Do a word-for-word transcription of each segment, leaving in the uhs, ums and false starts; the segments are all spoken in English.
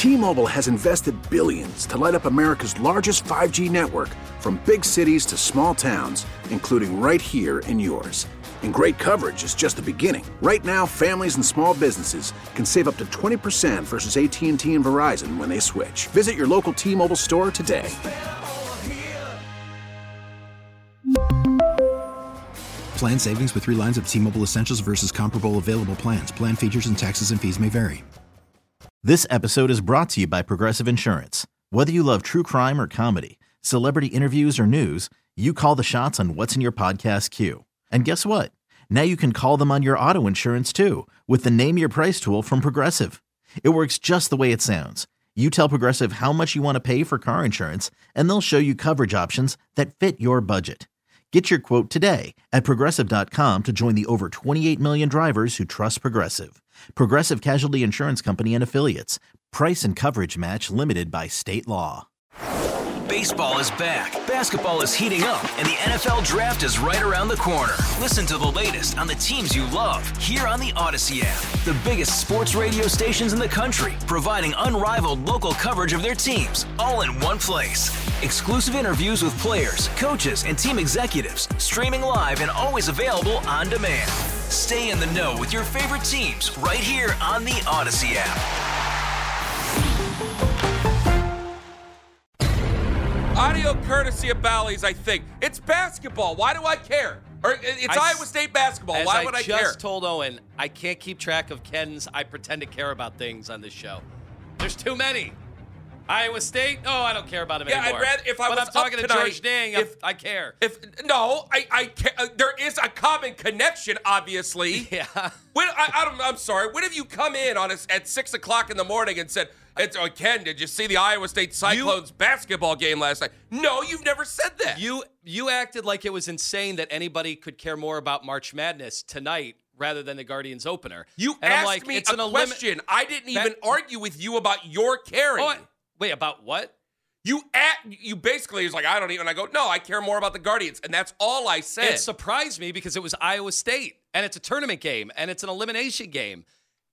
T-Mobile has invested billions to light up America's largest five G network, from big cities to small towns, including right here in yours. And great coverage is just the beginning. Right now, families and small businesses can save up to twenty percent versus A T and T and Verizon when they switch. Visit your local T-Mobile store today. Plan savings with three lines of T-Mobile Essentials versus comparable available plans. Plan features and taxes and fees may vary. This episode is brought to you by Progressive Insurance. Whether you love true crime or comedy, celebrity interviews or news, you call the shots on what's in your podcast queue. And guess what? Now you can call them on your auto insurance too with the Name Your Price tool from Progressive. It works just the way it sounds. You tell Progressive how much you want to pay for car insurance, and they'll show you coverage options that fit your budget. Get your quote today at Progressive dot com to join the over twenty-eight million drivers who trust Progressive. Progressive Casualty Insurance Company and Affiliates. Price and coverage match limited by state law. Baseball is back, basketball is heating up, and the N F L Draft is right around the corner. Listen to the latest on the teams you love here on the Odyssey app. The biggest sports radio stations in the country, providing unrivaled local coverage of their teams, all in one place. Exclusive interviews with players, coaches, and team executives, streaming live and always available on demand. Stay in the know with your favorite teams right here on the Odyssey app. Audio courtesy of Bally's, I think. It's basketball. Why do I care? Or it's I, Iowa State basketball. Why would I, I care? I just told Owen, I can't keep track of Ken's I pretend to care about things on this show. There's too many. Iowa State? Oh, I don't care about him yeah, anymore. I'd rather, if I but was I'm talking up to tonight, George Dang, if, I care. If No, I, I care. Uh, there is a common connection, obviously. Yeah. When, I, I don't, I'm sorry. When have you come in on us at six o'clock in the morning and said, It's, oh, Ken, did you see the Iowa State Cyclones you, basketball game last night? No, you've never said that. You you acted like it was insane that anybody could care more about March Madness tonight rather than the Guardians opener. You and asked I'm like, me it's a an question. Elim- I didn't even that, argue with you about your caring. Oh, I, wait, about what? You at, you basically was like, I don't even. I go, no, I care more about the Guardians, and that's all I said. It surprised me because it was Iowa State, and it's a tournament game, and it's an elimination game.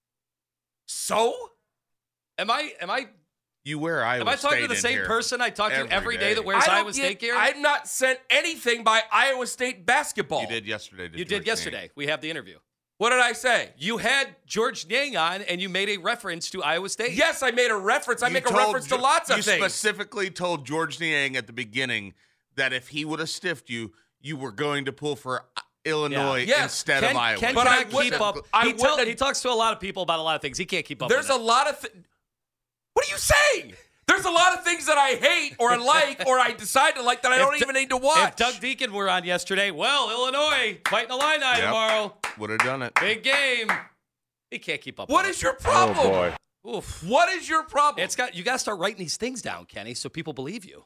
So? Am I, am I... You wear Iowa State. Am I talking to the same here person I talk to every, every day. day that wears Iowa get, State gear? I'm not sent anything by Iowa State basketball. You did yesterday. You George did yesterday. Yang. We have the interview. What did I say? You had George Yang on, and you made a reference to Iowa State. Yes, I made a reference. I you make a reference to lots of you things. You specifically told George Niang at the beginning that if he would have stiffed you, you were going to pull for Illinois yeah. yes. instead Ken, of Iowa. Ken but cannot I keep up. I he, tell, he talks to a lot of people about a lot of things. He can't keep up There's with a it. lot of... Th- what are you saying? There's a lot of things that I hate or I like or I decide to like that I if don't D- even need to watch. If Doug Deacon were on yesterday, well, Illinois fighting Illini yep. tomorrow. Would have done it. Big game. He can't keep up What with is it. your problem? Oh, boy. Oof. What is your problem? It's got you got to start writing these things down, Kenny, so people believe you.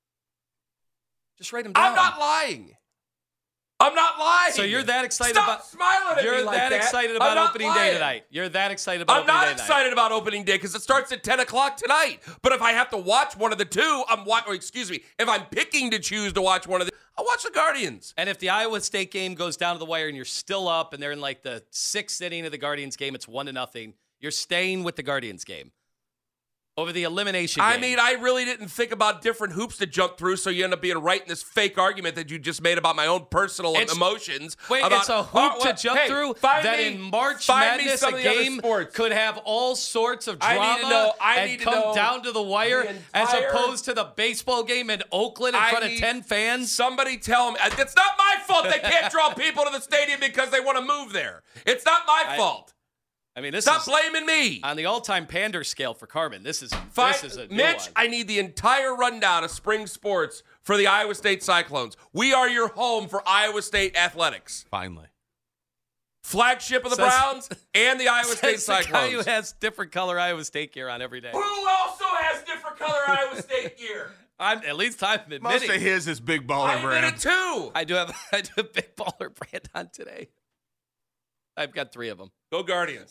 Just write them down. I'm not lying. I'm not lying. So you're that excited Stop about smiling at You're me like that, that excited about I'm opening not day lying. tonight. You're that excited about I'm opening not day excited tonight. about opening day because it starts at ten o'clock tonight. But if I have to watch one of the two, I'm wa- or excuse me, if I'm picking to choose to watch one of the, I'll watch the Guardians. And if the Iowa State game goes down to the wire and you're still up and they're in like the sixth inning of the Guardians game, it's one to nothing. You're staying with the Guardians game over the elimination game. I mean, I really didn't think about different hoops to jump through, so you end up being right in this fake argument that you just made about my own personal it's, emotions. Wait, about, it's a hoop uh, to jump hey, through that me, in March Madness Madness a game could have all sorts of drama I need to know, I and need to come know down to the wire the as entire, opposed to the baseball game in Oakland in I front of need, ten fans. Somebody tell me. It's not my fault they can't draw people to the stadium because they want to move there. It's not my I, fault. I mean, this Stop is blaming me. on the all-time pander scale for Carmen. This is Fine. this is a new Mitch, one. I need the entire rundown of spring sports for the Iowa State Cyclones. We are your home for Iowa State athletics. Finally. Flagship of the Says- Browns and the Iowa State Says the guy Cyclones. who has different color Iowa State gear on every day. Who also has different color Iowa State gear? I'm at least I'm admitting. Most of his is Big Baller I brand. admit it too. I do have I do have Big Baller brand on today. I've got three of them. Go Guardians.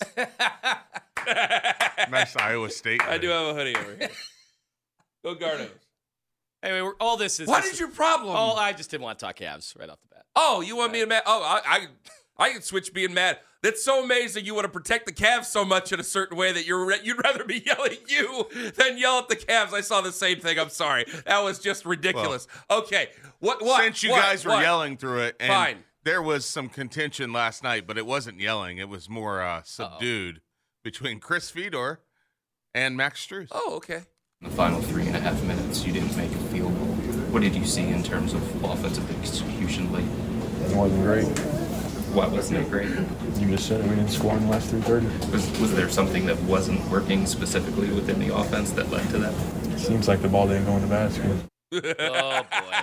Nice Iowa State. I do have a hoodie over here. Go Guardians. Anyway, we're, all this is. What this is your problem? Oh, I just didn't want to talk Cavs right off the bat. Oh, you want me to? Ma- oh, I, I, I can switch being mad. That's so amazing. You want to protect the Cavs so much in a certain way that you're you'd rather be yelling at you than yell at the Cavs. I saw the same thing. I'm sorry. That was just ridiculous. Well, okay. What? What? Since you what, guys were what? yelling through it, and Fine. There was some contention last night, but it wasn't yelling. It was more uh, subdued Uh-oh. between Chris Fedor and Max Strus. Oh, okay. In the final three and a half minutes, you didn't make a field goal. What did you see in terms of offensive execution late? It wasn't great. Why wasn't it great? You just said it. We didn't score in the last three thirty. Was, was there something that wasn't working specifically within the offense that led to that? It seems like the ball didn't go in the basket. Oh, boy.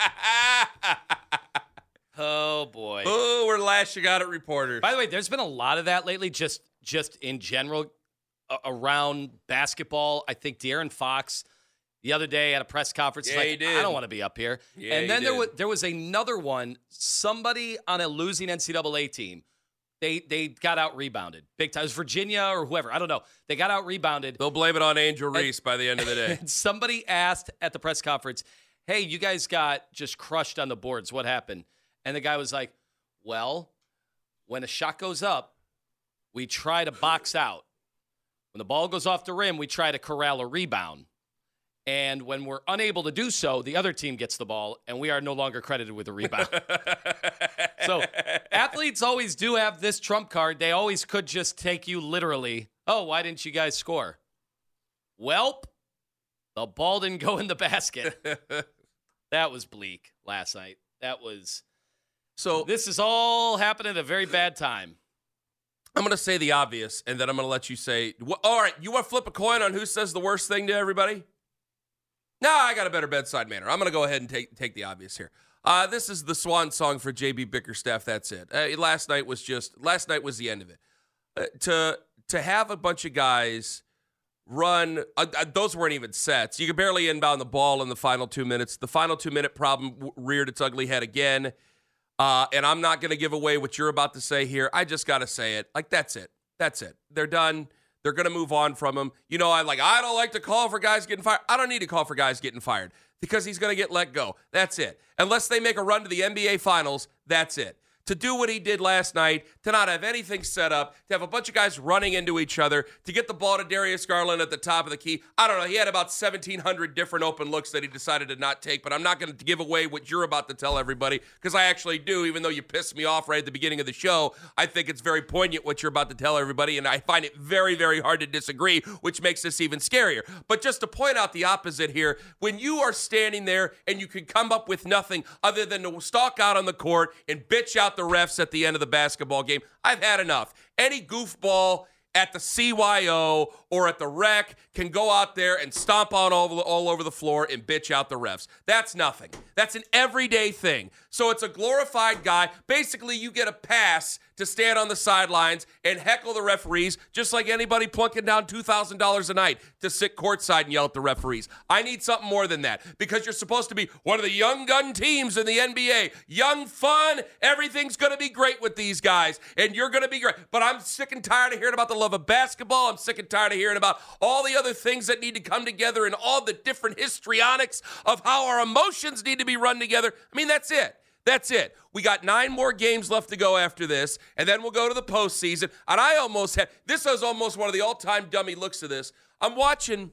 Oh, boy. Oh, we're lashing out at reporters. By the way, there's been a lot of that lately, just just in general, uh, around basketball. I think De'Aaron Fox, the other day at a press conference, yeah, like, he did. I don't want to be up here. Yeah, and then he there did. was there was another one, somebody on a losing N C double A team. They they got out rebounded. Big time. It was Virginia or whoever. I don't know. They got out rebounded. They'll blame it on Angel Reese by the end of the day. And somebody asked at the press conference, hey, you guys got just crushed on the boards. What happened? And the guy was like, well, when a shot goes up, we try to box out. When the ball goes off the rim, we try to corral a rebound. And when we're unable to do so, the other team gets the ball, and we are no longer credited with a rebound. So athletes always do have this trump card. They always could just take you literally. Oh, why didn't you guys score? Welp, the ball didn't go in the basket. That was bleak last night. That was... So this is all happening at a very bad time. I'm going to say the obvious, and then I'm going to let you say, wh- all right, you want to flip a coin on who says the worst thing to everybody? No, I got a better bedside manner. I'm going to go ahead and take take the obvious here. Uh, this is the swan song for J B Bickerstaff. That's it. Uh, last night was just, last night was the end of it. Uh, to, to have a bunch of guys run, uh, uh, those weren't even sets. You could barely inbound the ball in the final two minutes. The final two-minute problem w- reared its ugly head again. Uh, and I'm not going to give away what you're about to say here. I just got to say it. Like, that's it. That's it. They're done. They're going to move on from him. You know, I like, I don't like to call for guys getting fired. I don't need to call for guys getting fired because he's going to get let go. That's it. Unless they make a run to the N B A Finals, that's it. To do what he did last night, to not have anything set up, to have a bunch of guys running into each other, to get the ball to Darius Garland at the top of the key. I don't know. He had about seventeen hundred different open looks that he decided to not take, but I'm not going to give away what you're about to tell everybody because I actually do, even though you pissed me off right at the beginning of the show. I think it's very poignant what you're about to tell everybody, and I find it very, very hard to disagree, which makes this even scarier. But just to point out the opposite here, when you are standing there and you can come up with nothing other than to stalk out on the court and bitch out the refs at the end of the basketball game, I've had enough. Any goofball at the C Y O or at the rec can go out there and stomp on all, all over the floor and bitch out the refs. That's nothing. That's an everyday thing. So it's a glorified guy. Basically, you get a pass to stand on the sidelines and heckle the referees just like anybody plunking down two thousand dollars a night to sit courtside and yell at the referees. I need something more than that because you're supposed to be one of the young gun teams in the N B A. Young, fun, everything's going to be great with these guys, and you're going to be great. But I'm sick and tired of hearing about the love of basketball. I'm sick and tired of hearing about all the other things that need to come together and all the different histrionics of how our emotions need to be run together. I mean, that's it. That's it. We got nine more games left to go after this, and then we'll go to the postseason. And I almost had, this was almost one of the all-time dummy looks of this. I'm watching,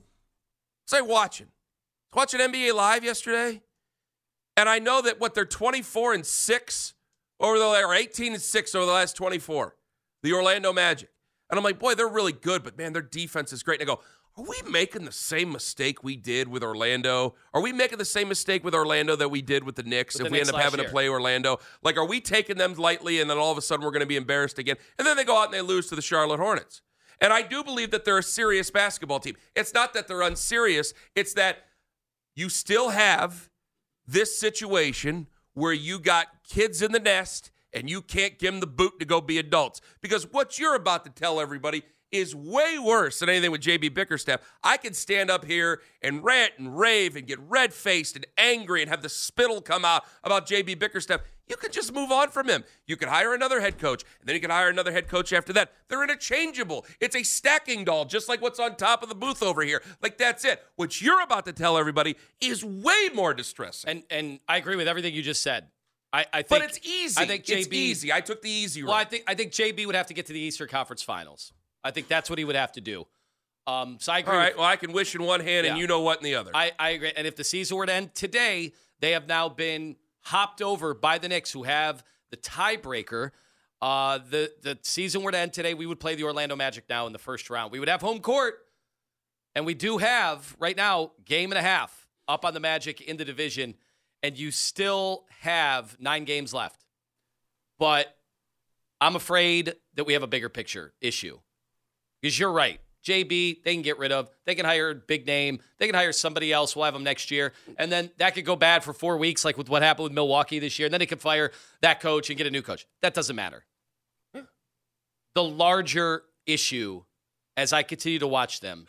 say watching, watching N B A Live yesterday, and I know that what they're twenty-four and six over the, or eighteen and six over the last twenty-four, the Orlando Magic. And I'm like, boy, they're really good, but man, their defense is great. And I go, are we making the same mistake we did with Orlando? Are we making the same mistake with Orlando that we did with the Knicks With if the we Knicks end up having last to year. play Orlando? Like, are we taking them lightly and then all of a sudden we're going to be embarrassed again? And then they go out and they lose to the Charlotte Hornets. And I do believe that they're a serious basketball team. It's not that they're unserious. It's that you still have this situation where you got kids in the nest and you can't give them the boot to go be adults. Because what you're about to tell everybody is way worse than anything with J B Bickerstaff. I can stand up here and rant and rave and get red-faced and angry and have the spittle come out about J B Bickerstaff. You can just move on from him. You can hire another head coach, and then you can hire another head coach after that. They're interchangeable. It's a stacking doll, just like what's on top of the booth over here. Like, that's it. What you're about to tell everybody is way more distressing. And and I agree with everything you just said. I, I think, but it's easy. I think J B, it's easy. I took the easy route. Well, I think I think J B would have to get to the Eastern Conference Finals. I think that's what he would have to do. Um, so I agree. All right. With, well, I can wish in one hand yeah. and you know what in the other. I, I agree. And if the season were to end today, they have now been hopped over by the Knicks, who have the tiebreaker. Uh, the the season were to end today, we would play the Orlando Magic now in the first round. We would have home court, and we do have right now game and a half up on the Magic in the division, and you still have nine games left. But I'm afraid that we have a bigger picture issue. Because you're right. J B, they can get rid of. They can hire a big name. They can hire somebody else. We'll have them next year. And then that could go bad for four weeks, like with what happened with Milwaukee this year. And then they could fire that coach and get a new coach. That doesn't matter. Yeah. The larger issue, as I continue to watch them,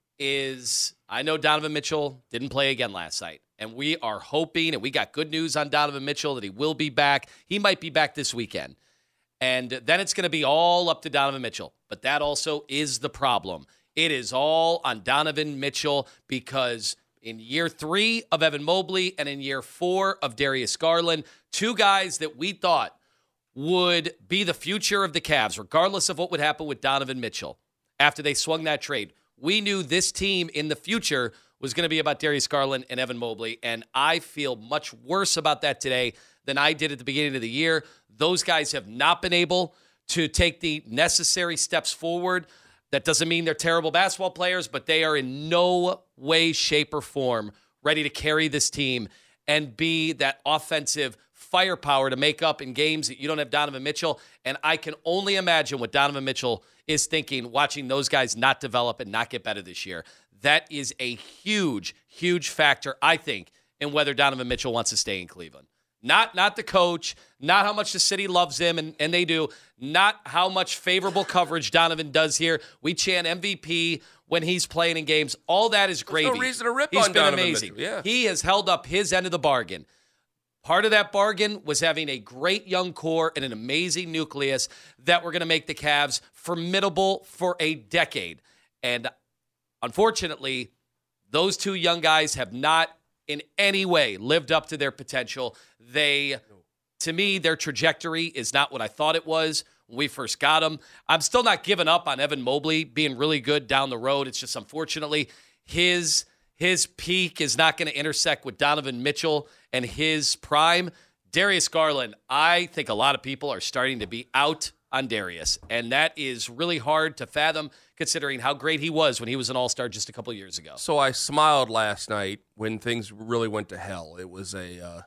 is I know Donovan Mitchell didn't play again last night. And we are hoping, and we got good news on Donovan Mitchell, that he will be back. He might be back this weekend. And then it's going to be all up to Donovan Mitchell. But that also is the problem. It is all on Donovan Mitchell because in year three of Evan Mobley and in year four of Darius Garland, two guys that we thought would be the future of the Cavs, regardless of what would happen with Donovan Mitchell after they swung that trade. We knew this team in the future was going to be about Darius Garland and Evan Mobley, and I feel much worse about that today than I did at the beginning of the year. Those guys have not been able to take the necessary steps forward. That doesn't mean they're terrible basketball players, but they are in no way, shape, or form ready to carry this team and be that offensive firepower to make up in games that you don't have Donovan Mitchell. And I can only imagine what Donovan Mitchell is thinking watching those guys not develop and not get better this year. That is a huge, huge factor, I think, in whether Donovan Mitchell wants to stay in Cleveland. Not not the coach, not how much the city loves him, and, and they do, not how much favorable coverage Donovan does here. We chant M V P when he's playing in games. All that is gravy. There's no reason to rip He's on been Donovan amazing. Mitchell. Yeah. He has held up his end of the bargain. Part of that bargain was having a great young core and an amazing nucleus that were going to make the Cavs formidable for a decade. And unfortunately, those two young guys have not in any way lived up to their potential. They, to me, their trajectory is not what I thought it was when we first got them. I'm still not giving up on Evan Mobley being really good down the road. It's just, unfortunately, his his peak is not going to intersect with Donovan Mitchell and his prime. Darius Garland, I think a lot of people are starting to be out on Darius, and that is really hard to fathom considering how great he was when he was an all-star just a couple years ago. So I smiled last night when things really went to hell. It was a, uh,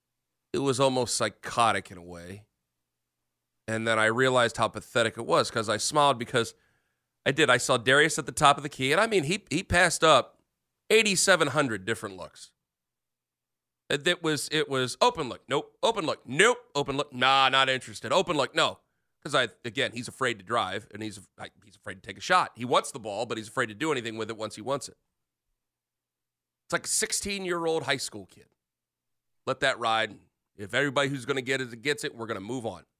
it was almost psychotic in a way. And then I realized how pathetic it was because I smiled because I did. I saw Darius at the top of the key, and I mean, he he passed up eighty-seven hundred different looks. It was it was open look, nope. Open look, nope. Open look, nah, not interested. Open look, no. Because, I again, he's afraid to drive, and he's he's afraid to take a shot. He wants the ball, but he's afraid to do anything with it once he wants it. It's like a sixteen-year-old high school kid. Let that ride. If everybody who's going to get it gets it, we're going to move on.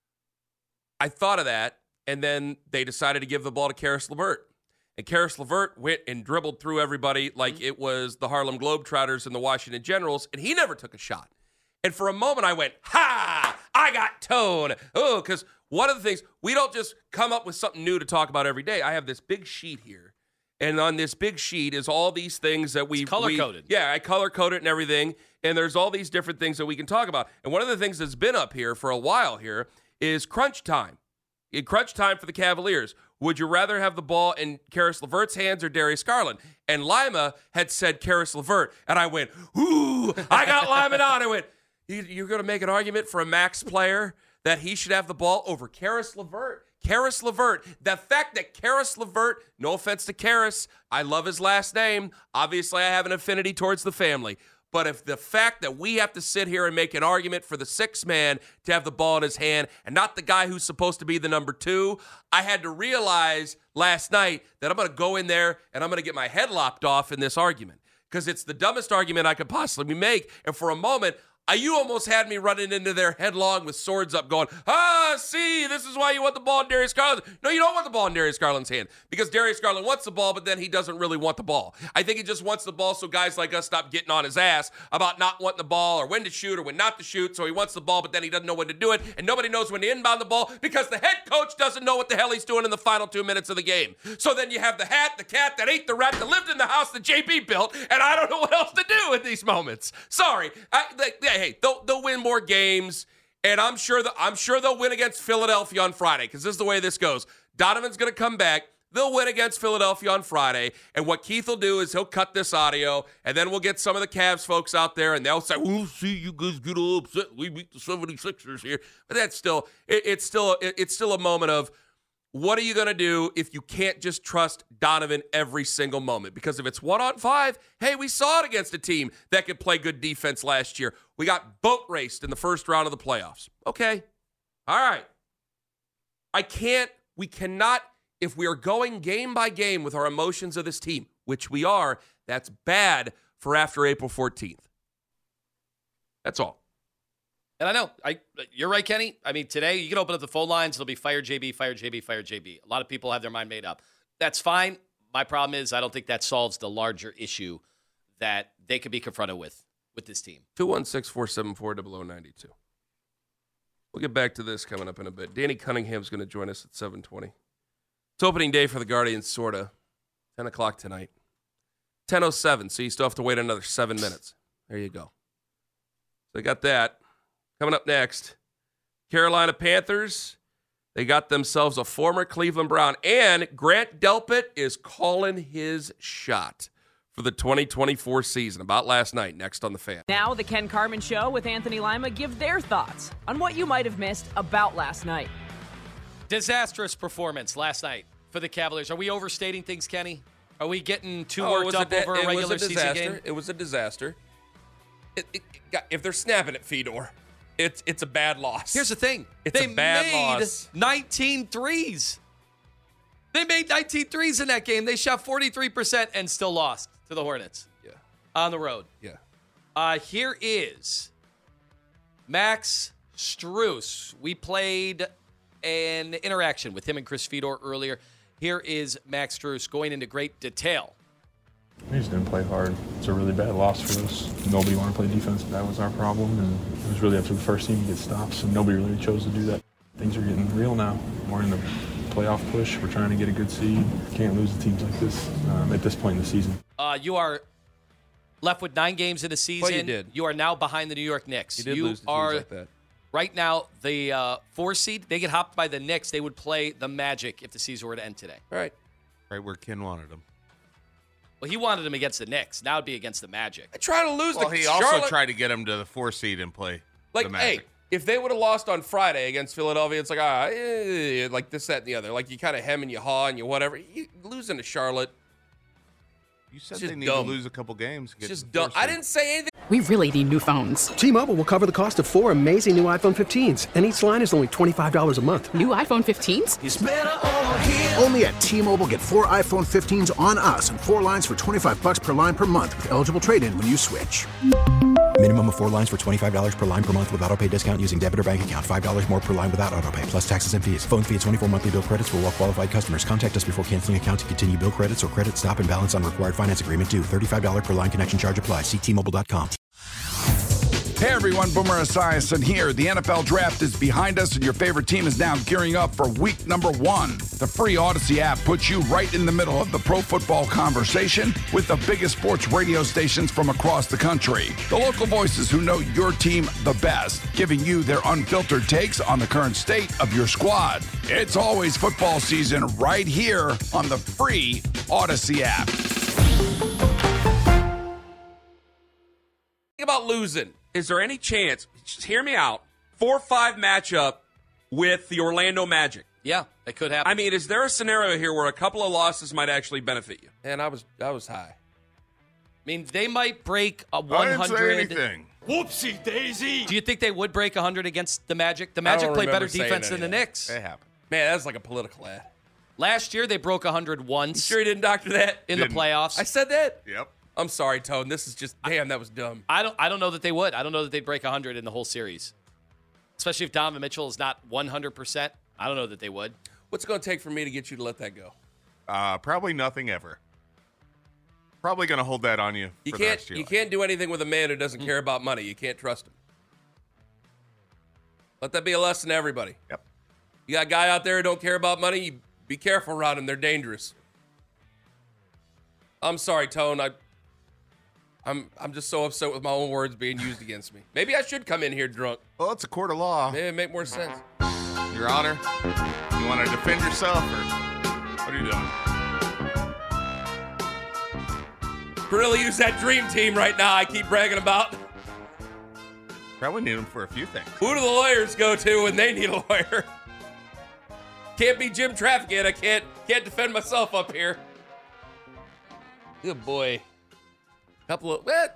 I thought of that, and then they decided to give the ball to Karis LeVert. And Karis LeVert went and dribbled through everybody like mm-hmm. it was the Harlem Globetrotters and the Washington Generals, and he never took a shot. And for a moment, I went, ha, I got tone. Oh, because one of the things, we don't just come up with something new to talk about every day. I have this big sheet here, and on this big sheet is all these things that we color-coded. We, yeah, I color-code it and everything, and there's all these different things that we can talk about. And one of the things that's been up here for a while here is crunch time. In crunch time for the Cavaliers. Would you rather have the ball in Karis LeVert's hands or Darius Garland? And Lima had said Karis LeVert, and I went, ooh, I got Lima on. I went, you're going to make an argument for a max player that he should have the ball over Karis LeVert? Karis LeVert. The fact that Karis LeVert, no offense to Karis, I love his last name. Obviously, I have an affinity towards the family. But if the fact that we have to sit here and make an argument for the sixth man to have the ball in his hand and not the guy who's supposed to be the number two, I had to realize last night that I'm going to go in there and I'm going to get my head lopped off in this argument because it's the dumbest argument I could possibly make. And for a moment, I, you almost had me running into there headlong with swords up going, ah, see, this is why you want the ball in Darius Garland. No, you don't want the ball in Darius Garland's hand because Darius Garland wants the ball, but then he doesn't really want the ball. I think he just wants the ball so guys like us stop getting on his ass about not wanting the ball or when to shoot or when not to shoot. So he wants the ball, but then he doesn't know when to do it, and nobody knows when to inbound the ball because the head coach doesn't know what the hell he's doing in the final two minutes of the game. So then you have the hat, the cat that ate the rat that lived in the house that J B built, and I don't know what else to do in these moments. Sorry. I, they, they, hey, they'll, they'll win more games, and I'm sure that I'm sure they'll win against Philadelphia on Friday because this is the way this goes. Donovan's going to come back. They'll win against Philadelphia on Friday, and what Keith will do is he'll cut this audio, and then we'll get some of the Cavs folks out there, and they'll say, "We'll see you guys get all upset. We beat the seventy-sixers here." But that's still it, it's still it, it's still a moment of, what are you going to do if you can't just trust Donovan every single moment? Because if it's one on five, hey, we saw it against a team that could play good defense last year. We got boat raced in the first round of the playoffs. Okay. All right. I can't, we cannot, if we are going game by game with our emotions of this team, which we are, that's bad for after April fourteenth. That's all. And I know, I you're right, Kenny. I mean, today you can open up the phone lines. It'll be fire J B, fire J B, fire J B. A lot of people have their mind made up. That's fine. My problem is I don't think that solves the larger issue that they could be confronted with with this team. two one six, four seven four, zero zero nine two. We'll get back to this coming up in a bit. Danny Cunningham's going to join us at seven twenty. It's opening day for the Guardians, sort of. ten o'clock tonight. ten oh seven, so you still have to wait another seven minutes. There you go. So they got that. Coming up next, Carolina Panthers. They got themselves a former Cleveland Brown, and Grant Delpit is calling his shot for the twenty twenty-four season. About last night, next on The Fan. Now the Ken Carman Show with Anthony Lima give their thoughts on what you might have missed about last night. Disastrous performance last night for the Cavaliers. Are we overstating things, Kenny? Are we getting too Oh, it worked was up a, over a it regular was a season disaster. game? It was a disaster. It, it, it got, if they're snapping at Fedor, it's it's a bad loss. Here's the thing. It's they a bad made loss. nineteen threes. They made nineteen threes in that game. They shot forty-three percent and still lost to the Hornets. Yeah. On the road. Yeah. Uh, here is Max Strus. We played an interaction with him and Chris Fedor earlier. Here is Max Strus going into great detail. We just didn't play hard. It's a really bad loss for us. Nobody wanted to play defense. That was our problem, and it was really up to the first team to get stops, and nobody really chose to do that. Things are getting real now. We're in the playoff push. We're trying to get a good seed. Can't lose to teams like this um, at this point in the season. Uh, you are left with nine games in the season. Well, you did. You are now behind the New York Knicks. You did you lose to teams are like that. Right now, the uh, four seed, they get hopped by the Knicks. They would play the Magic if the season were to end today. All right. Right where Ken wanted them. Well, he wanted them against the Knicks. Now it'd be against the Magic. I try to lose Well, the he Charlotte. also tried to get him to the four seed and play Like, the Magic. hey, if they would have lost on Friday against Philadelphia, it's like, ah, eh, like this, that, and the other. Like, you kind of hem and you haw and you whatever. You losing to Charlotte. You said It's they just need dumb. to lose a couple games. to It's get just to the dumb. four I seed. didn't say anything. We really need new phones. T-Mobile will cover the cost of four amazing new iPhone fifteens, and each line is only twenty-five dollars a month. New iPhone fifteens? It's better over here. Only at T-Mobile, get four iPhone fifteens on us and four lines for twenty-five bucks per line per month with eligible trade-in when you switch. Minimum of four lines for twenty-five dollars per line per month with autopay discount using debit or bank account. five dollars more per line without autopay, plus taxes and fees. Phone fee at twenty-four monthly bill credits for well-qualified customers. Contact us before canceling account to continue bill credits or credit stop and balance on required finance agreement due. thirty-five dollars per line connection charge applies. See T Mobile dot com. Hey everyone, Boomer Esiason here. The N F L Draft is behind us and your favorite team is now gearing up for week number one. The free Odyssey app puts you right in the middle of the pro football conversation with the biggest sports radio stations from across the country. The local voices who know your team the best, giving you their unfiltered takes on the current state of your squad. It's always football season right here on the free Odyssey app. Think about losing. Is there any chance, just hear me out, four five matchup with the Orlando Magic? Yeah, that could happen. I mean, is there a scenario here where a couple of losses might actually benefit you? And I was I was high. I mean, they might break a one hundred. I didn't say anything. Whoopsie daisy. Do you think they would break one hundred against the Magic? The Magic play better defense than the Knicks. It happened. Man, that's like a political ad. Last year, they broke one hundred once. You sure you didn't doctor that? In Didn't. the playoffs. I said that? Yep. I'm sorry, Tone. This is just, damn, that was dumb. I don't I don't know that they would. I don't know that they'd break one hundred in the whole series. Especially if Donovan Mitchell is not one hundred percent. I don't know that they would. What's it going to take for me to get you to let that go? Uh, probably nothing ever. Probably going to hold that on you. You for can't. the rest of your You life. can't do anything with a man who doesn't care about money. You can't trust him. Let that be a lesson to everybody. Yep. You got a guy out there who don't care about money. You be careful around them. They're dangerous. I'm sorry, Tone. I. I'm. I'm just so upset with my own words being used against me. Maybe I should come in here drunk. Well, it's a court of law. Maybe it make more sense. Your Honor, you want to defend yourself, or what are you doing? Really use that dream team right now. I keep bragging about. Probably need them for a few things. Who do the lawyers go to when they need a lawyer? Can't be Jim Trafficant. I can't can't defend myself up here. Good boy. Couple of eh.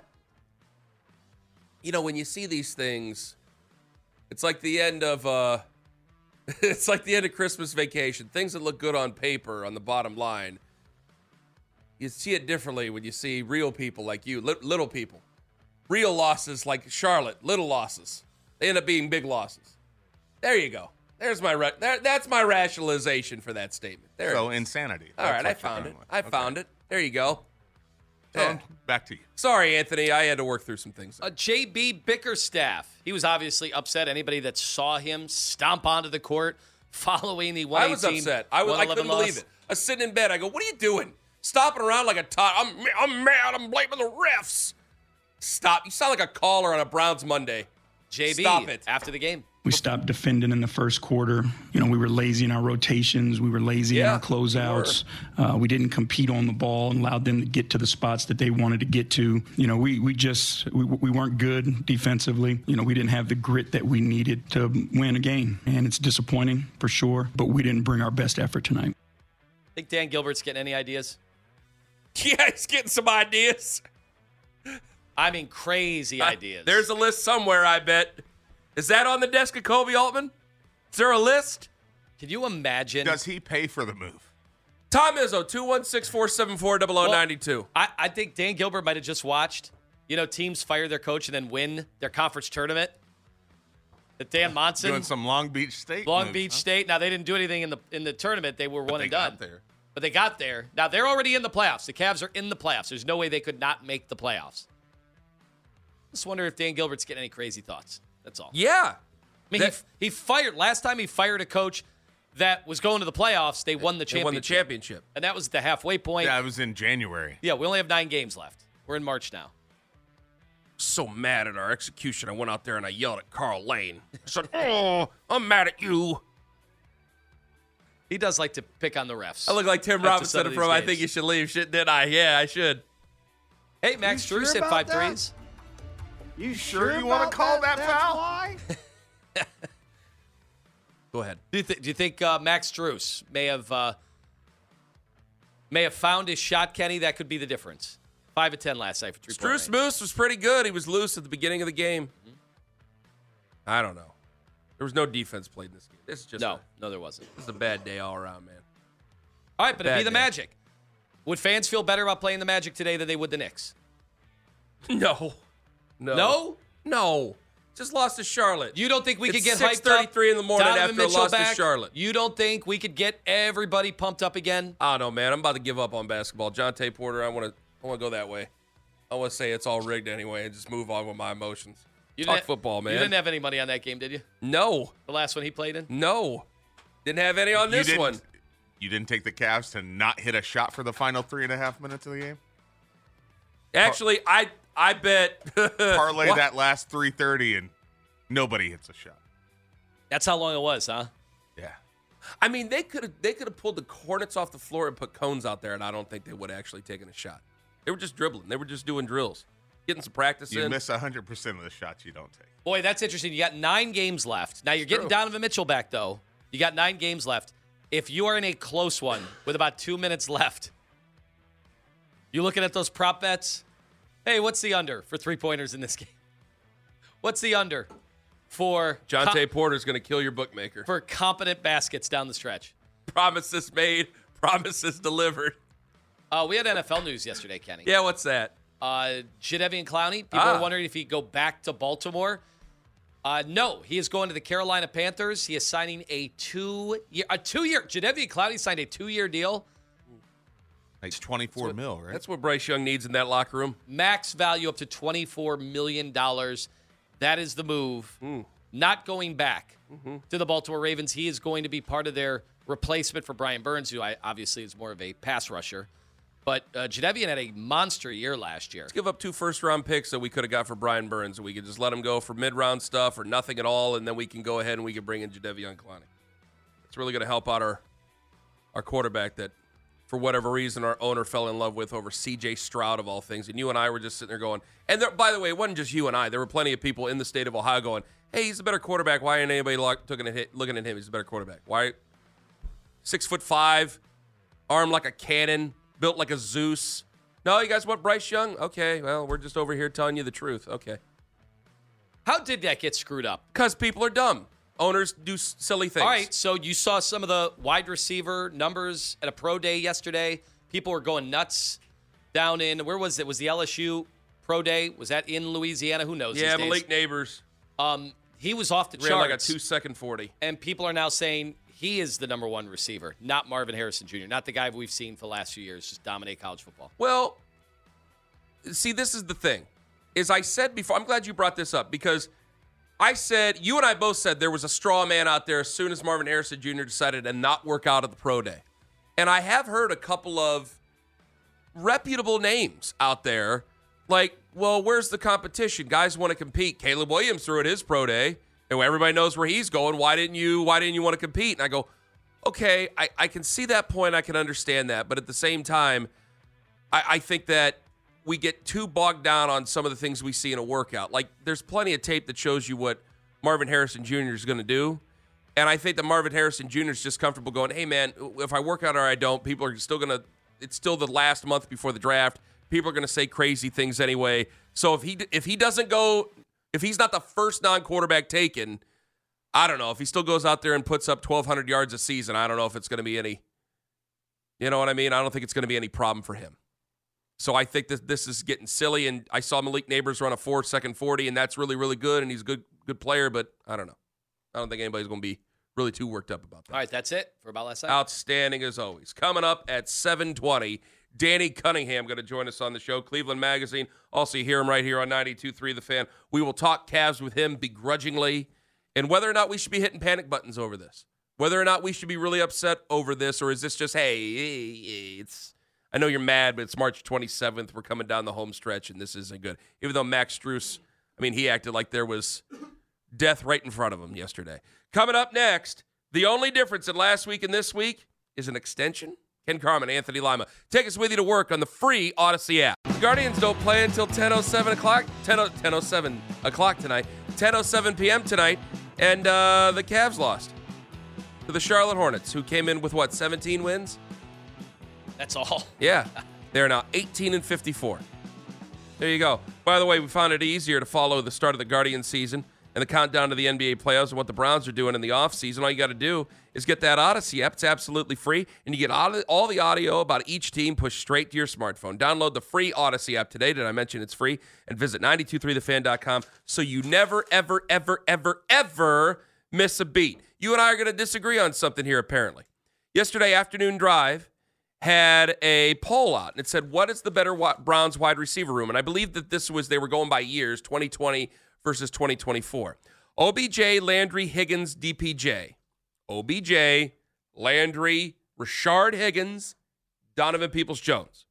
You know, when you see these things, it's like the end of uh it's like the end of Christmas Vacation. Things that look good on paper on the bottom line. You see it differently when you see real people like you, li- little people. Real losses like Charlotte, little losses. They end up being big losses. There you go. There's my ra- there, that's my rationalization for that statement. There So it is. insanity. All That's right, I what you're found it. going with. I Okay. found it. There you go. So, Yeah. back to you. Sorry, Anthony. I had to work through some things. Uh, J B Bickerstaff. He was obviously upset. Anybody that saw him stomp onto the court following the one I was upset. I was. I couldn't believe it. I was sitting in bed. I go, "What are you doing? Stopping around like a tot? I'm. I'm mad. I'm blaming the refs. Stop. You sound like a caller on a Browns Monday. J B, Stop it. after the game. We stopped defending in the first quarter. You know, we were lazy in our rotations. We were lazy in Yeah, our closeouts. Uh, we didn't compete on the ball and allowed them to get to the spots that they wanted to get to. You know, we, we just, we, we weren't good defensively. You know, we didn't have the grit that we needed to win a game. And it's disappointing for sure, but we didn't bring our best effort tonight. Think Dan Gilbert's getting any ideas? Yeah, he's getting some ideas. I mean, crazy ideas. There's a list somewhere, I bet. Is that on the desk of Kobe Altman? Is there a list? Can you imagine? Does he pay for the move? Tom Izzo, two one six, four seven four, zero zero nine two. I, I think Dan Gilbert might have just watched, you know, teams fire their coach and then win their conference tournament. That Dan Monson. Doing some Long Beach State Long moves, Beach huh? State. Now, they didn't do anything in the in the tournament. They were But one they and done. got there. But they got there. Now, they're already in the playoffs. The Cavs are in the playoffs. There's no way they could not make the playoffs. Just wonder if Dan Gilbert's getting any crazy thoughts. That's all. Yeah. I mean, That- he, he fired, last time he fired a coach that was going to the playoffs, they won the They championship. won the championship. And that was the halfway point. Yeah, it was in January. Yeah, we only have nine games left. We're in March now. So mad at our execution. I went out there and I yelled at Carl Lane. I said, oh, I'm mad at you. He does like to pick on the refs. I look like Tim After some Robinson of from these I games. Think You Should Leave. Shit, did I? Yeah, I should. Hey, Max You Strus sure hit about five that? threes. You Sure sure you want about to call that, That's foul? why? Go ahead. Do you, th- do you think uh, Max Strus may have uh, may have found his shot, Kenny? That could be the difference. Five of ten last night for three. Strus Moose was pretty good. He was loose at the beginning of the game. Mm-hmm. I don't know. There was no defense played in this game. This is just No, a, no, there wasn't. this is a bad day all around, man. All right, but it'd be Bad the day. Magic. Would fans feel better about playing the Magic today than they would the Knicks? No. No. No? No. Just lost to Charlotte. You don't think we It's could get six hyped up? thirty-three in the morning Donovan after a Mitchell loss to back? Charlotte. You don't think we could get everybody pumped up again? I don't know, man. I'm about to give up on basketball. Jonte Porter, I want to I want to go that way. I want to say it's all rigged anyway and just move on with my emotions. You Talk didn't- football, man. You didn't have any money on that game, did you? No. The last one he played in? No. Didn't have any on You this didn't- one. You didn't take the Cavs to not hit a shot for the final three and a half minutes of the game? Actually, I I bet Parlay What? that last three thirty and nobody hits a shot. That's how long it was, huh? Yeah. I mean, they could have they could have pulled the Hornets off the floor and put cones out there, and I don't think they would have actually taken a shot. They were just dribbling. They were just doing drills, getting some practice You in. miss one hundred percent of the shots you don't take. Boy, that's interesting. You got nine games left. Now, you're getting true. Donovan Mitchell back, though. You got nine games left. If you are in a close one with about two minutes left, you looking at those prop bets? Hey, what's the under for three-pointers in this game? What's the under for Jonte com- Porter's going to kill your bookmaker. for competent baskets down the stretch? Promises made, promises delivered. Uh, we had N F L news yesterday, Kenny. Yeah, what's that? Uh, Jadeveon Clowney, people Ah. are wondering if he'd go back to Baltimore. Uh, no, he is going to the Carolina Panthers. He is signing a two-year, a two-year. Jadeveon Clowney signed a two-year deal. Like twenty-four what, mil, right? That's what Bryce Young needs in that locker room. Max value up to twenty-four million dollars. That is the move. Mm. Not going back Mm-hmm. to the Baltimore Ravens. He is going to be part of their replacement for Brian Burns, who I, obviously is more of a pass rusher. But uh, Jadeveon had a monster year last year. Let's give up two first-round picks that we could have got for Brian Burns, and we could just let him go for mid-round stuff or nothing at all, and then we can go ahead and we can bring in Jadeveon Clowney. It's really going to help out our our quarterback that, for whatever reason, our owner fell in love with over C J Stroud of all things. And you and I were just sitting there going, and there, by the way, it wasn't just you and I. There were plenty of people in the state of Ohio going, hey, he's a better quarterback. Why ain't anybody looking at, looking at him? He's a better quarterback. Why? Six foot five, arm like a cannon, built like a Zeus. No, you guys want Bryce Young? Okay, well, we're just over here telling you the truth. Okay. How did that get screwed up? Because people are dumb. Owners do s- silly things. All right, so you saw some of the wide receiver numbers at a pro day yesterday. People were going nuts down in, where was it? Was the L S U pro day? Was that in Louisiana? Who knows? Yeah, these Malik days? Neighbors. Um, he was off the Ran charts. like a two-second forty. And people are now saying he is the number one receiver, not Marvin Harrison Junior, not the guy we've seen for the last few years just dominate college football. Well, see, this is the thing. Is I said before, I'm glad you brought this up because I said, you and I both said there was a straw man out there as soon as Marvin Harrison Junior decided to not work out at the pro day. And I have heard a couple of reputable names out there like, well, where's the competition? Guys want to compete. Caleb Williams threw at his pro day, and everybody knows where he's going. Why didn't you, why didn't you want to compete? And I go, okay, I, I can see that point. I can understand that. But at the same time, I, I think that we get too bogged down on some of the things we see in a workout. Like, there's plenty of tape that shows you what Marvin Harrison Junior is going to do. And I think that Marvin Harrison Junior is just comfortable going, hey, man, if I work out or I don't, people are still going to – it's still the last month before the draft. People are going to say crazy things anyway. So if he if he doesn't go – if he's not the first non-quarterback taken, I don't know. If he still goes out there and puts up twelve hundred yards a season, I don't know if it's going to be any – you know what I mean? I don't think it's going to be any problem for him. So I think that this is getting silly, and I saw Malik Neighbors run a four-second forty, and that's really, really good, and he's a good, good player, but I don't know. I don't think anybody's going to be really too worked up about that. All right, that's it for About Last Night. Outstanding as always. Coming up at seven twenty, Danny Cunningham going to join us on the show. Cleveland Magazine. Also, you hear him right here on ninety-two point three The Fan. We will talk Cavs with him begrudgingly, and whether or not we should be hitting panic buttons over this. Whether or not we should be really upset over this, or is this just, hey, it's... I know you're mad, but it's March twenty-seventh. We're coming down the home stretch, and this isn't good. Even though Max Strus, I mean, he acted like there was death right in front of him yesterday. Coming up next, the only difference in last week and this week is an extension. Ken Carman, Anthony Lima. Take us with you to work on the free Odyssey app. Guardians don't play until ten oh seven o'clock, ten oh seven o'clock tonight, ten oh seven p.m. tonight, and uh, the Cavs lost to the Charlotte Hornets, who came in with, what, seventeen wins? That's all. Yeah. They're now eighteen and fifty-four. There you go. By the way, we found it easier to follow the start of the Guardians season and the countdown to the N B A playoffs and what the Browns are doing in the offseason. All you got to do is get that Odyssey app. It's absolutely free, and you get all the audio about each team pushed straight to your smartphone. Download the free Odyssey app today. Did I mention it's free? And visit nine two three the fan dot com so you never, ever, ever, ever, ever miss a beat. You and I are going to disagree on something here, apparently. Yesterday, Afternoon Drive had a poll out, and it said, what is the better Browns wide receiver room? And I believe that this was, they were going by years, twenty twenty versus twenty twenty-four. O B J, Landry, Higgins, D P J. O B J, Landry, Rashard Higgins, Donovan Peoples-Jones.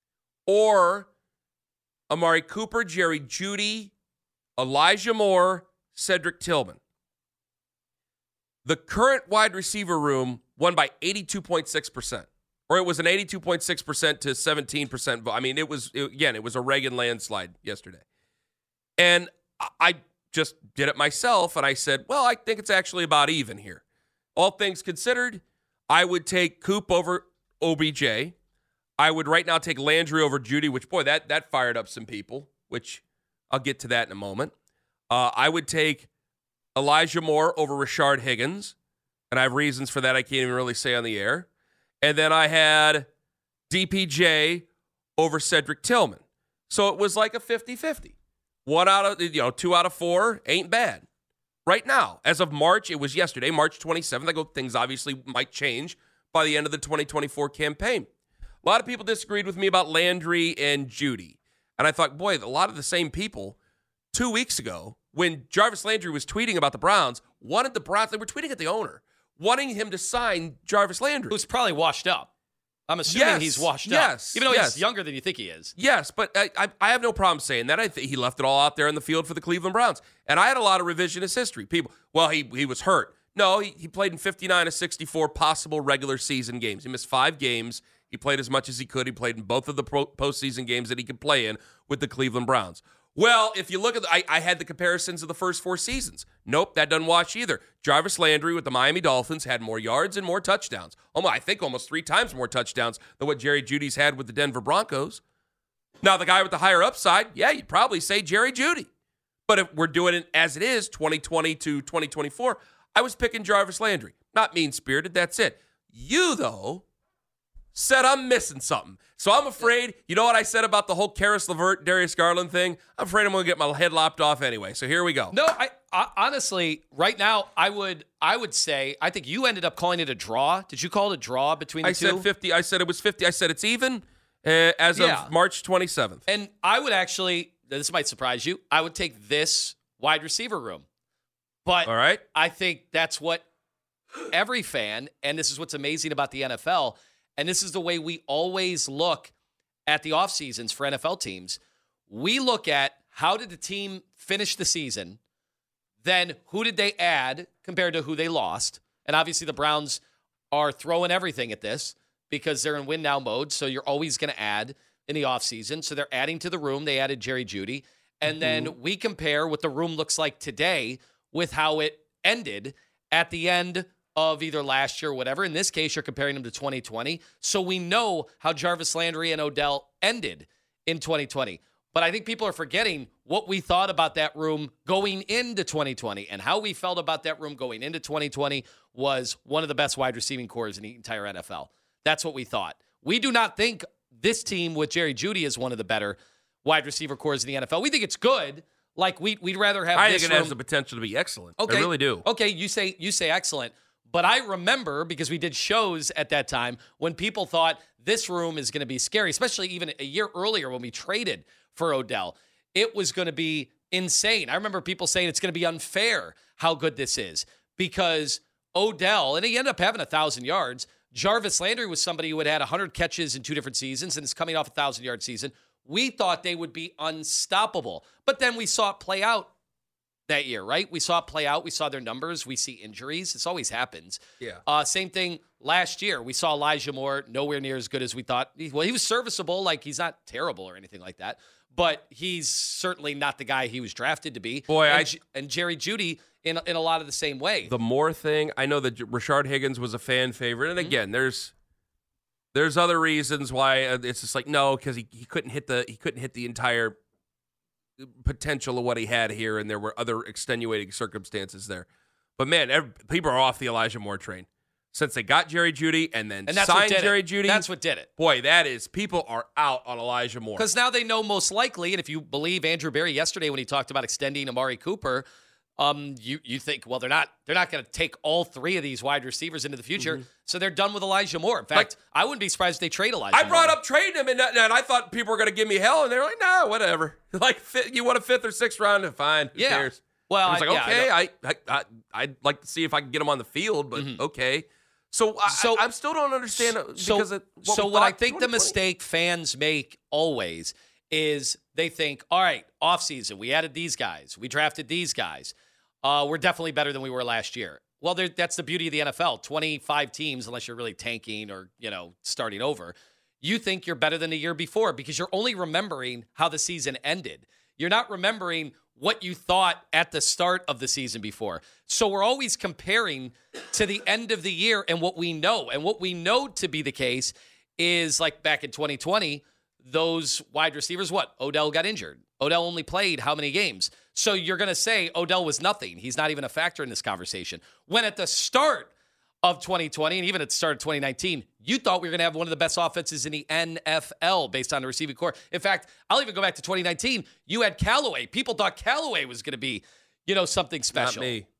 Or Amari Cooper, Jerry Jeudy, Elijah Moore, Cedric Tillman. The current wide receiver room won by eighty-two point six percent. Or it was an eighty-two point six percent to seventeen percent. I mean, it was, it, again, it was a Reagan landslide yesterday. And I just did it myself, and I said, well, I think it's actually about even here. All things considered, I would take Coop over O B J. I would right now take Landry over Jeudy, which, boy, that that fired up some people, which I'll get to that in a moment. Uh, I would take Elijah Moore over Rashard Higgins, and I have reasons for that I can't even really say on the air. And then I had D P J over Cedric Tillman. So it was like a fifty-fifty. One out of, you know, two out of four ain't bad. Right now, as of March, it was yesterday, March twenty-seventh. I go, things obviously might change by the end of the twenty twenty-four campaign. A lot of people disagreed with me about Landry and Jeudy. And I thought, boy, a lot of the same people two weeks ago, when Jarvis Landry was tweeting about the Browns, wanted the Browns, they were tweeting at the owner, wanting him to sign Jarvis Landry. Who's probably washed up. I'm assuming yes, he's washed yes, up. Even though yes. he's younger than you think he is. Yes, but I, I, I have no problem saying that. I think he left it all out there in the field for the Cleveland Browns. And I had a lot of revisionist history. People, well, he he was hurt. No, he, he played in fifty-nine of sixty-four possible regular season games. He missed five games. He played as much as he could. He played in both of the pro, postseason games that he could play in with the Cleveland Browns. Well, if you look at the, I, I had the comparisons of the first four seasons. Nope, that doesn't wash either. Jarvis Landry with the Miami Dolphins had more yards and more touchdowns. Almost, I think almost three times more touchdowns than what Jerry Jeudy's had with the Denver Broncos. Now, the guy with the higher upside, yeah, you'd probably say Jerry Jeudy. But if we're doing it as it is, twenty twenty to twenty twenty-four, I was picking Jarvis Landry. Not mean-spirited, that's it. You, though, said I'm missing something. So I'm afraid, you know what I said about the whole Karis LeVert, Darius Garland thing? I'm afraid I'm going to get my head lopped off anyway. So here we go. No, I, I honestly, right now, I would I would say, I think you ended up calling it a draw. Did you call it a draw between the I two? I said fifty. I said it was fifty. I said it's even uh, as yeah. of March twenty-seventh. And I would actually, this might surprise you, I would take this wide receiver room. But all right. I think that's what every fan, and this is what's amazing about the N F L, and this is the way we always look at the off seasons for N F L teams. We look at how did the team finish the season, then who did they add compared to who they lost. And obviously the Browns are throwing everything at this because they're in win now mode, so you're always going to add in the offseason. So they're adding to the room. They added Jerry Jeudy. And mm-hmm. then we compare what the room looks like today with how it ended at the end of either last year or whatever. In this case, you're comparing them to twenty twenty. So we know how Jarvis Landry and Odell ended in twenty twenty. But I think people are forgetting what we thought about that room going into twenty twenty. And how we felt about that room going into twenty twenty was one of the best wide receiving cores in the entire N F L. That's what we thought. We do not think this team with Jerry Jeudy is one of the better wide receiver cores in the N F L. We think it's good. Like, we, we'd rather have I this think it room. has the potential to be excellent. Okay. I really do. Okay, you say you say excellent. But I remember, because we did shows at that time, when people thought this room is going to be scary, especially even a year earlier when we traded for Odell. It was going to be insane. I remember people saying it's going to be unfair how good this is because Odell, and he ended up having one thousand yards. Jarvis Landry was somebody who had had one hundred catches in two different seasons and is coming off a one thousand-yard season. We thought they would be unstoppable. But then we saw it play out that year, right? We saw it play out. We saw their numbers. We see injuries. This always happens. Yeah. Uh, same thing last year. We saw Elijah Moore nowhere near as good as we thought. Well, he was serviceable. Like, he's not terrible or anything like that. But he's certainly not the guy he was drafted to be. Boy, and, I... J- and Jerry Jeudy in, in a lot of the same way. The Moore thing, I know that Rashard Higgins was a fan favorite. And again, mm-hmm. there's there's other reasons why it's just like, no, because he, he couldn't hit the he couldn't hit the entire potential of what he had here, and there were other extenuating circumstances there. But man, every, people are off the Elijah Moore train since they got Jerry Jeudy and then and that's signed what did Jerry it. Jeudy. That's what did it. Boy, that is people are out on Elijah Moore because now they know most likely, and if you believe Andrew Berry yesterday when he talked about extending Amari Cooper, um, you you think well they're not they're not going to take all three of these wide receivers into the future, mm-hmm. so they're done with Elijah Moore. In fact, like, I wouldn't be surprised if they trade Elijah. I Moore. brought up trading him, and, and I thought people were going to give me hell, and they were like, "No, whatever. Like, you want a fifth or sixth round? Fine, who yeah. cares?" Well, I was like, I, yeah, "Okay, I I, I, I I'd like to see if I can get him on the field, but mm-hmm. okay." So, I, so I, I still don't understand so, because of what so we what I think twenty twenty the mistake fans make always is they think, all right, offseason, we added these guys, we drafted these guys. Uh, we're definitely better than we were last year. Well, that's the beauty of the N F L. twenty-five teams, unless you're really tanking or, you know, starting over. You think you're better than the year before because you're only remembering how the season ended. You're not remembering what you thought at the start of the season before. So we're always comparing to the end of the year and what we know. And what we know to be the case is, like back in twenty twenty, those wide receivers, what? Odell got injured. Odell only played how many games? So you're going to say Odell was nothing. He's not even a factor in this conversation. When at the start of twenty twenty, and even at the start of twenty nineteen, you thought we were going to have one of the best offenses in the N F L based on the receiving core. In fact, I'll even go back to twenty nineteen. You had Callaway. People thought Callaway was going to be, you know, something special. Not me.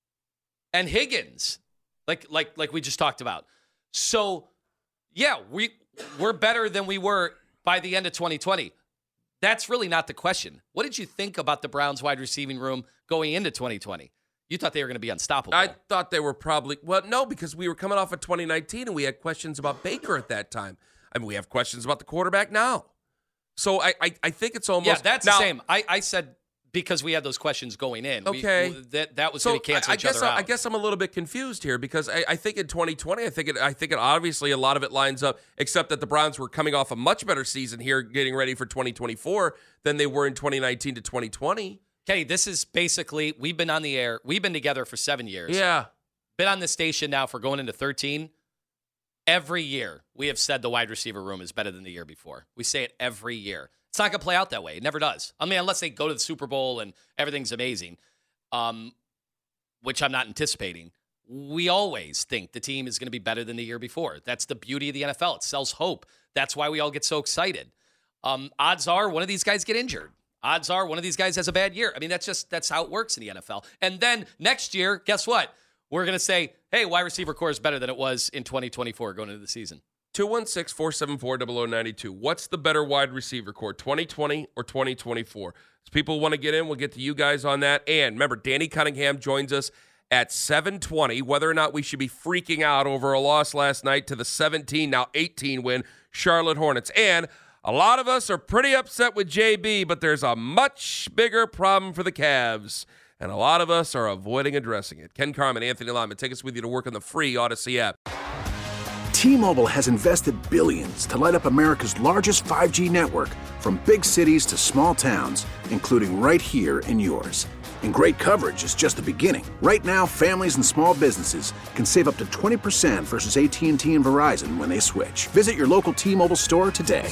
And Higgins, like like like we just talked about. So, yeah, we we're better than we were by the end of twenty twenty. That's really not the question. What did you think about the Browns wide receiving room going into twenty twenty? You thought they were going to be unstoppable. I thought they were probably, well, no, because we were coming off of twenty nineteen and we had questions about Baker at that time. I mean, we have questions about the quarterback now. So I I, I think it's almost. Yeah, that's now, the same. I, I said because we had those questions going in. Okay. We, that, that was so going to cancel I, I each guess other I, out. I guess I'm a little bit confused here because I, I think in twenty twenty, I think it, I think it obviously a lot of it lines up, except that the Browns were coming off a much better season here, getting ready for twenty twenty-four than they were in twenty nineteen to twenty twenty. Kenny, this is basically, we've been on the air. We've been together for seven years. Yeah. Been on this station now for going into thirteen. Every year, we have said the wide receiver room is better than the year before. We say it every year. It's not going to play out that way. It never does. I mean, unless they go to the Super Bowl and everything's amazing, um, which I'm not anticipating. We always think the team is going to be better than the year before. That's the beauty of the N F L. It sells hope. That's why we all get so excited. Um, odds are one of these guys get injured. Odds are one of these guys has a bad year. I mean, that's just that's how it works in the N F L. And then next year, guess what? We're going to say, hey, wide receiver core is better than it was in twenty twenty-four going into the season. two one six, four seven four, zero zero nine two. What's the better wide receiver core, twenty twenty or twenty twenty-four? So people want to get in, we'll get to you guys on that. And remember, Danny Cunningham joins us at seven twenty. Whether or not we should be freaking out over a loss last night to the seventeen, now eighteen win Charlotte Hornets. And a lot of us are pretty upset with J B, but there's a much bigger problem for the Cavs. And a lot of us are avoiding addressing it. Ken Carman, Anthony Lyman, take us with you to work on the free Odyssey app. T-Mobile has invested billions to light up America's largest five G network, from big cities to small towns, including right here in yours. And great coverage is just the beginning. Right now, families and small businesses can save up to twenty percent versus A T and T and Verizon when they switch. Visit your local T-Mobile store today.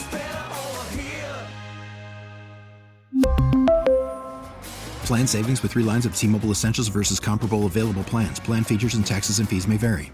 Plan savings with three lines of T-Mobile Essentials versus comparable available plans. Plan features and taxes and fees may vary.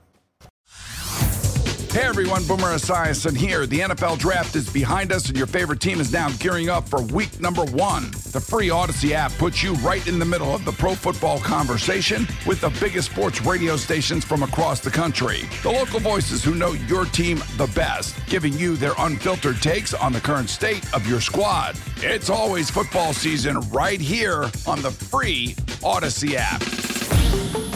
Hey everyone, Boomer Esiason here. The N F L Draft is behind us and your favorite team is now gearing up for week number one. The free Odyssey app puts you right in the middle of the pro football conversation with the biggest sports radio stations from across the country. The local voices who know your team the best, giving you their unfiltered takes on the current state of your squad. It's always football season right here on the free Odyssey app.